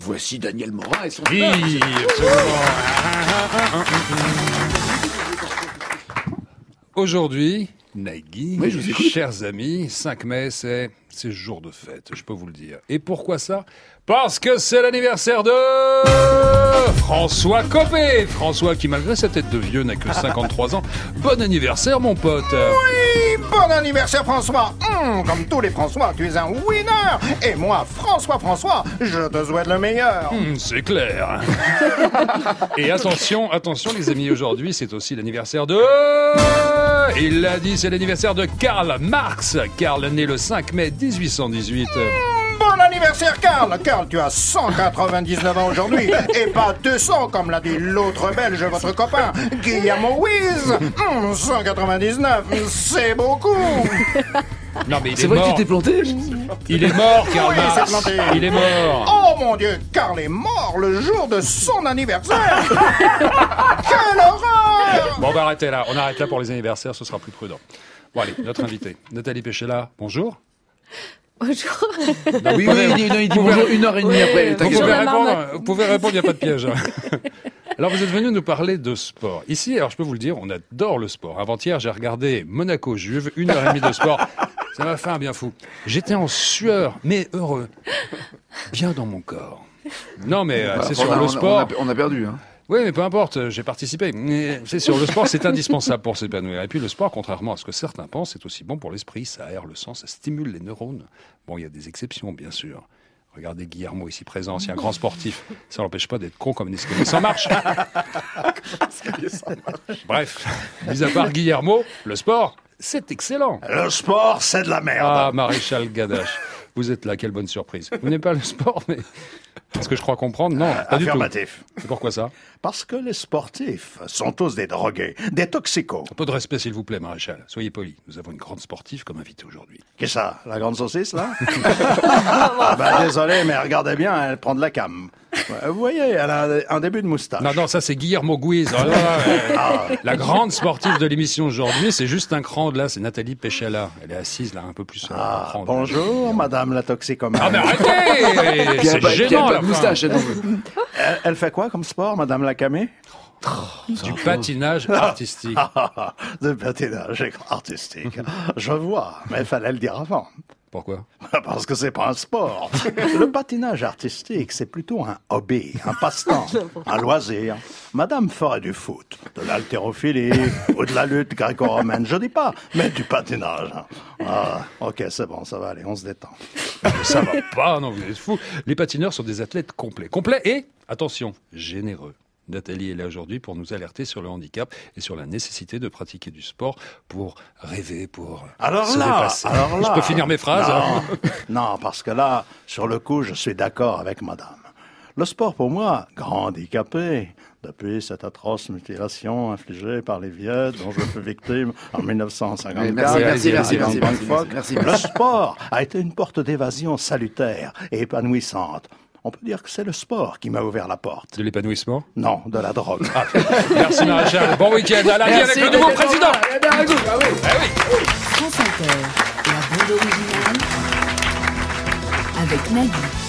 voici Daniel Morin et son Oui, absolument. Aujourd'hui, Nagui, Oui, je vous écoute. chers amis, 5 mai, c'est jour de fête, je peux vous le dire. Et pourquoi ça? Parce que c'est l'anniversaire de François Copé. François qui, malgré sa tête de vieux, n'a que 53 ans. Bon anniversaire, mon pote. Oui, bon anniversaire François. Comme tous les François, tu es un winner. Et moi, François, je te souhaite le meilleur. C'est clair. Et attention, les amis, aujourd'hui, c'est aussi l'anniversaire de... Il l'a dit, c'est l'anniversaire de Karl Marx. Karl, né le 5 mai 1818. Bon anniversaire Karl. Karl, tu as 199 ans aujourd'hui. Et pas 200 comme l'a dit l'autre belge, votre copain, Guillermo Wies. 199, c'est beaucoup. Non, mais il C'est est vrai que mort. tu t'es planté? Il est mort, Karl Oui, Marx. c'est planté. Il est mort. Oh mon Dieu, Karl est mort le jour de son anniversaire. Quelle horreur. Bon, on va arrêter là. On arrête là pour les anniversaires, ce sera plus prudent. Bon, allez, notre invité, Nathalie Péchela, bonjour. Bonjour. Oui, il dit bonjour 1h30 après. Vous T'inquiète pouvez, pas. vous pouvez répondre, il n'y a pas de piège. Alors, vous êtes venu nous parler de sport. Ici, alors je peux vous le dire, on adore le sport. Avant-hier, j'ai regardé Monaco-Juve, 1h30 de sport. Ça m'a fait un bien fou. J'étais en sueur, mais heureux. Bien dans mon corps. Non, mais c'est sur le sport. On a perdu. Hein. Oui, mais peu importe, j'ai participé. Mais c'est sur le sport, c'est indispensable pour s'épanouir. Et puis le sport, contrairement à ce que certains pensent, c'est aussi bon pour l'esprit. Ça aère le sang, ça stimule les neurones. Bon, il y a des exceptions, bien sûr. Regardez Guillermo ici présent, c'est un grand sportif. Ça n'empêche pas d'être con comme un escalier sans marche. Bref, mis à part Guillermo, le sport, c'est excellent. Le sport, c'est de la merde. Ah, Maréchal Gadache, vous êtes là, quelle bonne surprise. Vous n'aimez pas le sport, mais... Est-ce que je crois comprendre? Non, pas du tout. Affirmatif. Et pourquoi ça? Parce que les sportifs sont tous des drogués, des toxicos. Un peu de respect, s'il vous plaît, Maréchal. Soyez poli. Nous avons une grande sportive comme invitée aujourd'hui. Qu'est-ce que ça? La grande saucisse, là? Désolé, mais regardez bien, elle prend de la cam. Vous voyez, elle a un début de moustache. Non, ça c'est Guillermo Guiz. Oh là, la grande sportive de l'émission aujourd'hui, c'est juste un cran de là, c'est Nathalie Péchela. Elle est assise là, un peu plus. Bonjour, madame la toxicomane. Ah, mais arrêtez! C'est gênant, pas la de moustache. fin. Non. Elle fait quoi comme sport, madame la camé? Du patinage artistique. De patinage artistique. Je vois, mais il fallait le dire avant. Pourquoi? Parce que c'est pas un sport. Le patinage artistique, c'est plutôt un hobby, un passe-temps, un loisir. Madame ferait du foot, de l'haltérophilie ou de la lutte gréco-romaine, je dis pas, mais du patinage. Ah, ok, c'est bon, ça va aller, on se détend. Ça va pas, non, vous êtes fous. Les patineurs sont des athlètes complets. Complets et, attention, généreux. Nathalie est là aujourd'hui pour nous alerter sur le handicap et sur la nécessité de pratiquer du sport pour rêver, pour se dépasser. Je peux finir mes phrases? Non, parce que là, sur le coup, je suis d'accord avec madame. Le sport, pour moi, grand handicapé, depuis cette atroce mutilation infligée par les Viettes dont je fus victime en 1954. Merci. Le sport a été une porte d'évasion salutaire et épanouissante. On peut dire que c'est le sport qui m'a ouvert la porte. De l'épanouissement? Non, de la drogue. Ah, merci Maréchal. Bon week-end. À lundi avec le nouveau président. France Inter, la bande originale avec Nagui.